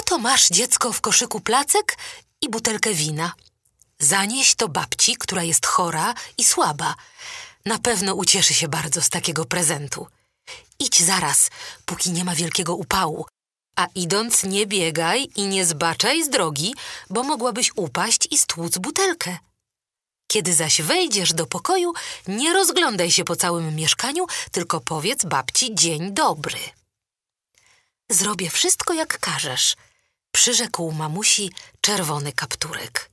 Oto masz, dziecko, w koszyku placek i butelkę wina. Zanieś to babci, która jest chora i słaba. Na pewno ucieszy się bardzo z takiego prezentu. Idź zaraz, póki nie ma wielkiego upału. A idąc, nie biegaj i nie zbaczaj z drogi, bo mogłabyś upaść i stłuc butelkę. Kiedy zaś wejdziesz do pokoju, nie rozglądaj się po całym mieszkaniu, tylko powiedz babci dzień dobry. Zrobię wszystko, jak każesz, przyrzekł mamusi Czerwony Kapturek.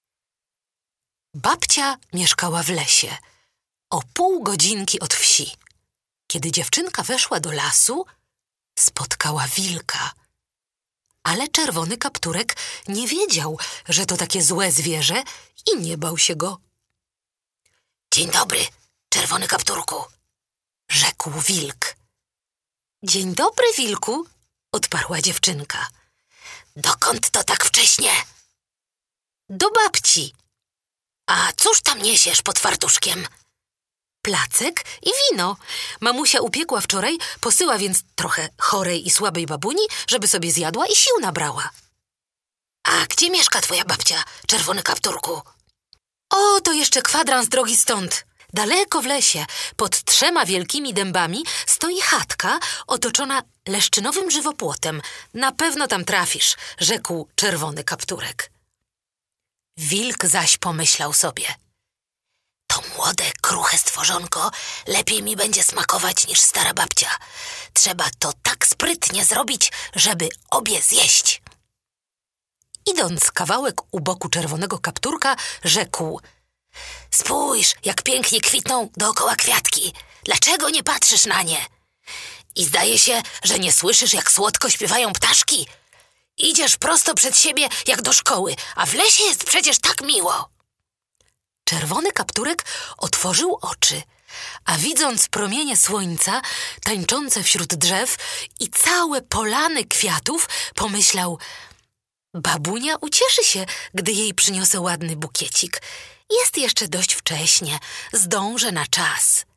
Babcia mieszkała w lesie, o pół godzinki od wsi. Kiedy dziewczynka weszła do lasu, spotkała wilka. Ale Czerwony Kapturek nie wiedział, że to takie złe zwierzę i nie bał się go. Dzień dobry, Czerwony Kapturku, rzekł wilk. Dzień dobry, wilku, odparła dziewczynka. Dokąd to tak wcześnie? Do babci. A cóż tam niesiesz pod fartuszkiem? Placek i wino. Mamusia upiekła wczoraj, posyła więc trochę chorej i słabej babuni, żeby sobie zjadła i sił nabrała. A gdzie mieszka twoja babcia, Czerwony Kapturku? O, to jeszcze kwadrans drogi stąd. Daleko w lesie, pod 3 wielkimi dębami, stoi chatka otoczona leszczynowym żywopłotem. Na pewno tam trafisz, rzekł Czerwony Kapturek. Wilk zaś pomyślał sobie. To młode, kruche stworzonko lepiej mi będzie smakować niż stara babcia. Trzeba to tak sprytnie zrobić, żeby obie zjeść. Idąc kawałek u boku Czerwonego Kapturka, rzekł. Spójrz, jak pięknie kwitną dookoła kwiatki. Dlaczego nie patrzysz na nie? I zdaje się, że nie słyszysz, jak słodko śpiewają ptaszki? Idziesz prosto przed siebie, jak do szkoły, a w lesie jest przecież tak miło. Czerwony Kapturek otworzył oczy, a widząc promienie słońca tańczące wśród drzew i całe polany kwiatów, pomyślał: babunia ucieszy się, gdy jej przyniosę ładny bukiecik. Jest jeszcze dość wcześnie, zdążę na czas.